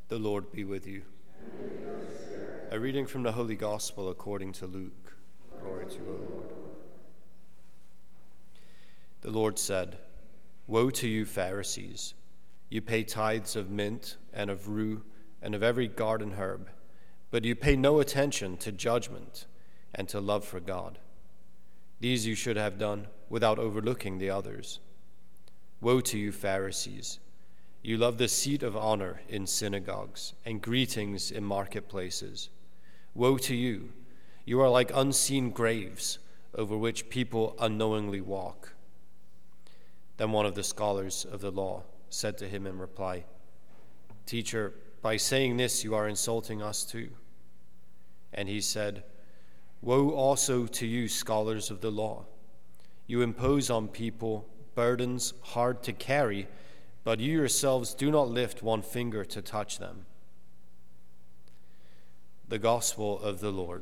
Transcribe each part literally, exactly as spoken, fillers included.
The Lord be with you. And with your spirit. A reading from the Holy Gospel according to Luke. Glory to you, O Lord. The Lord said, "Woe to you, Pharisees! You pay tithes of mint and of rue and of every garden herb, but you pay no attention to judgment and to love for God. These you should have done without overlooking the others. Woe to you, Pharisees! You love the seat of honor in synagogues and greetings in marketplaces. Woe to you! You are like unseen graves over which people unknowingly walk." Then one of the scholars of the law said to him in reply, "Teacher, by saying this you are insulting us too." And he said, "Woe also to you, scholars of the law! You impose on people burdens hard to carry, but you yourselves do not lift one finger to touch them." The Gospel of the Lord.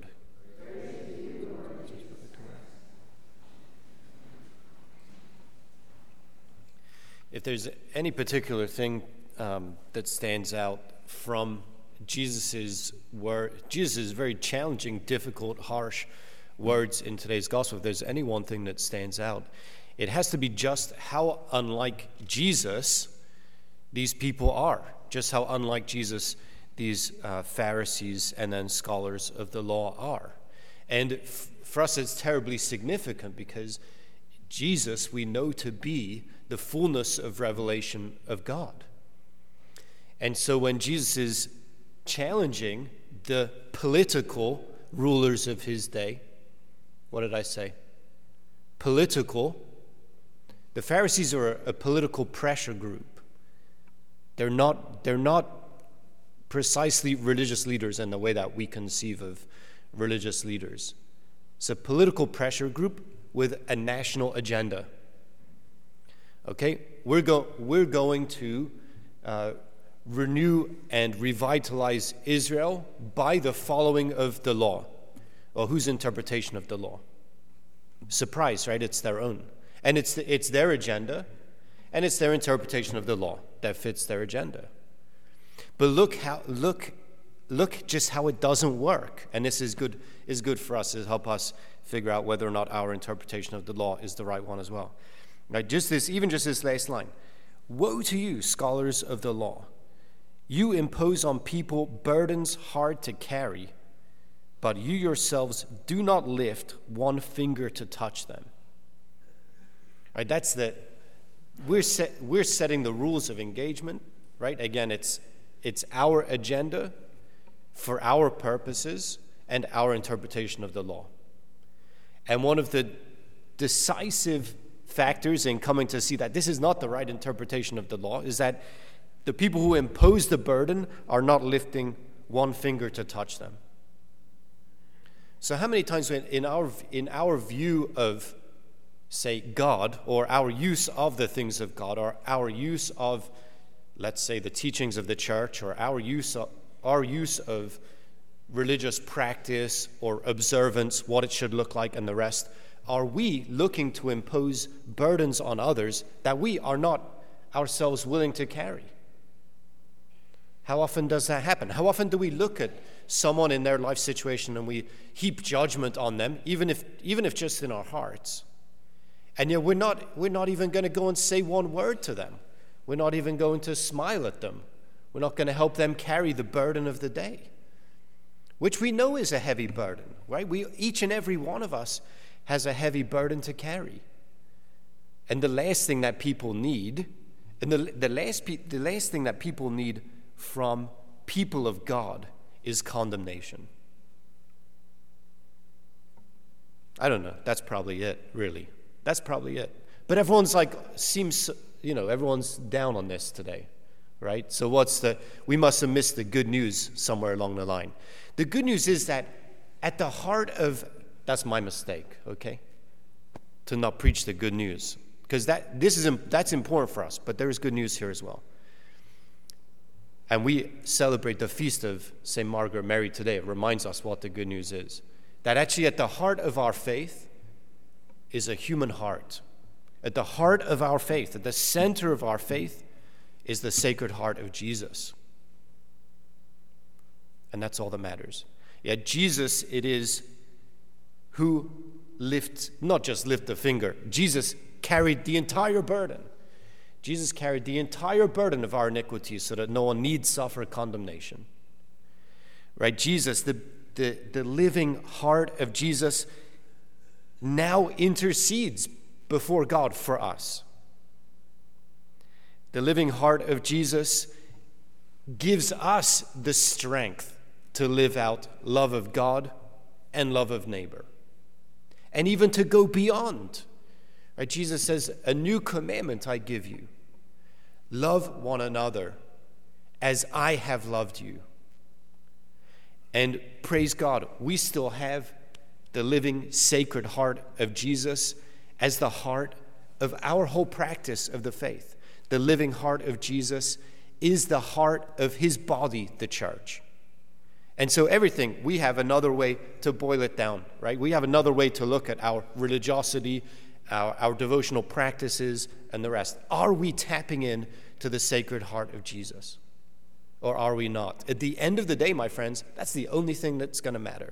If there's any particular thing um, that stands out from Jesus's word, Jesus' very challenging, difficult, harsh words in today's gospel, if there's any one thing that stands out, it has to be just how unlike Jesus these people are, just how unlike Jesus these uh, Pharisees and then scholars of the law are. And f- for us it's terribly significant because Jesus we know to be the fullness of revelation of God. And so when Jesus is challenging the political rulers of his day, what did I say? Political. The Pharisees are a, a political pressure group. They're not, they're not precisely religious leaders in the way that we conceive of religious leaders. It's a political pressure group with a national agenda. Okay, we're, go, we're going to uh, renew and revitalize Israel by the following of the law. Well, whose interpretation of the law? Surprise, right? It's their own. And it's, the, it's their agenda, and it's their interpretation of the law that fits their agenda. But look how look look just how it doesn't work. And this is good is good for us to help us figure out whether or not our interpretation of the law is the right one as well. Now, just this, even just this last line. Woe to you, scholars of the law! You impose on people burdens hard to carry, but you yourselves do not lift one finger to touch them. Right? That's the we're set, we're setting the rules of engagement. Right? Again, it's it's our agenda for our purposes and our interpretation of the law. And one of the decisive factors in coming to see that this is not the right interpretation of the law is that the people who impose the burden are not lifting one finger to touch them. So how many times in our in our view of, say, God, or our use of the things of God, or our use of, let's say, the teachings of the church, or our use of, our use of religious practice or observance, what it should look like and the rest, are we looking to impose burdens on others that we are not ourselves willing to carry? How often does that happen? How often do we look at someone in their life situation and we heap judgment on them, even if even if just in our hearts? And yet we're not we're not even going to go and say one word to them. We're not even going to smile at them. We're not going to help them carry the burden of the day, which we know is a heavy burden, right? We each and every one of us has a heavy burden to carry. And the last thing that people need, and the, the, last, the last thing that people need from people of God is condemnation. I don't know. That's probably it, really. That's probably it. But everyone's like, seems, you know, everyone's down on this today, right? So what's the, we must have missed the good news somewhere along the line. The good news is that at the heart of, that's my mistake, okay? To not preach the good news. Because that this is that's important for us, but there is good news here as well. And we celebrate the feast of Saint Margaret Mary today. It reminds us what the good news is. That actually at the heart of our faith is a human heart. At the heart of our faith, at the center of our faith, is the Sacred Heart of Jesus. And that's all that matters. Yeah, Jesus it is who lifts, not just lift the finger. Jesus carried the entire burden. Jesus carried the entire burden of our iniquities so that no one need suffer condemnation. Right? Jesus, the, the, the living heart of Jesus now intercedes before God for us. The living heart of Jesus gives us the strength to live out love of God and love of neighbor. And even to go beyond. Right? Jesus says, a new commandment I give you. Love one another as I have loved you. And praise God, we still have the living sacred heart of Jesus as the heart of our whole practice of the faith. The living heart of Jesus is the heart of his body, the church. And so everything, we have another way to boil it down, right? We have another way to look at our religiosity, our, our devotional practices, and the rest. Are we tapping in to the sacred heart of Jesus? Or are we not? At the end of the day, my friends, that's the only thing that's going to matter.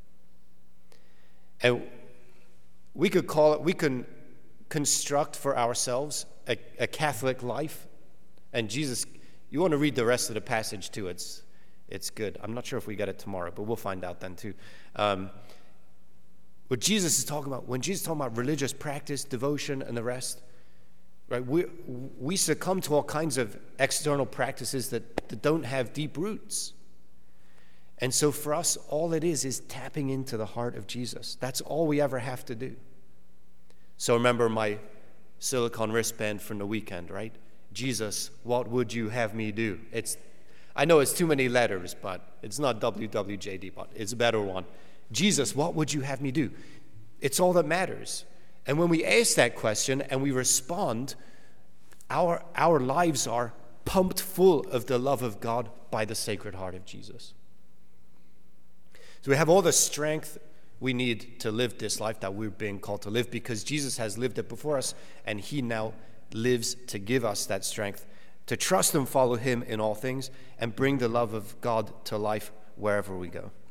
And we could call it, we can construct for ourselves a, a Catholic life. And Jesus, you want to read the rest of the passage too. It's It's good. I'm not sure if we get it tomorrow, but we'll find out then too. Um, what Jesus is talking about, when Jesus is talking about religious practice, devotion, and the rest, right? We we succumb to all kinds of external practices that, that don't have deep roots. And so for us, all it is is tapping into the heart of Jesus. That's all we ever have to do. So remember my silicone wristband from the weekend, right? Jesus, what would you have me do? It's I know it's too many letters, but it's not W W J D, but it's a better one. Jesus, what would you have me do? It's all that matters. And when we ask that question and we respond, our, our lives are pumped full of the love of God by the Sacred Heart of Jesus. So we have all the strength we need to live this life that we're being called to live because Jesus has lived it before us, and he now lives to give us that strength to trust and follow him in all things and bring the love of God to life wherever we go.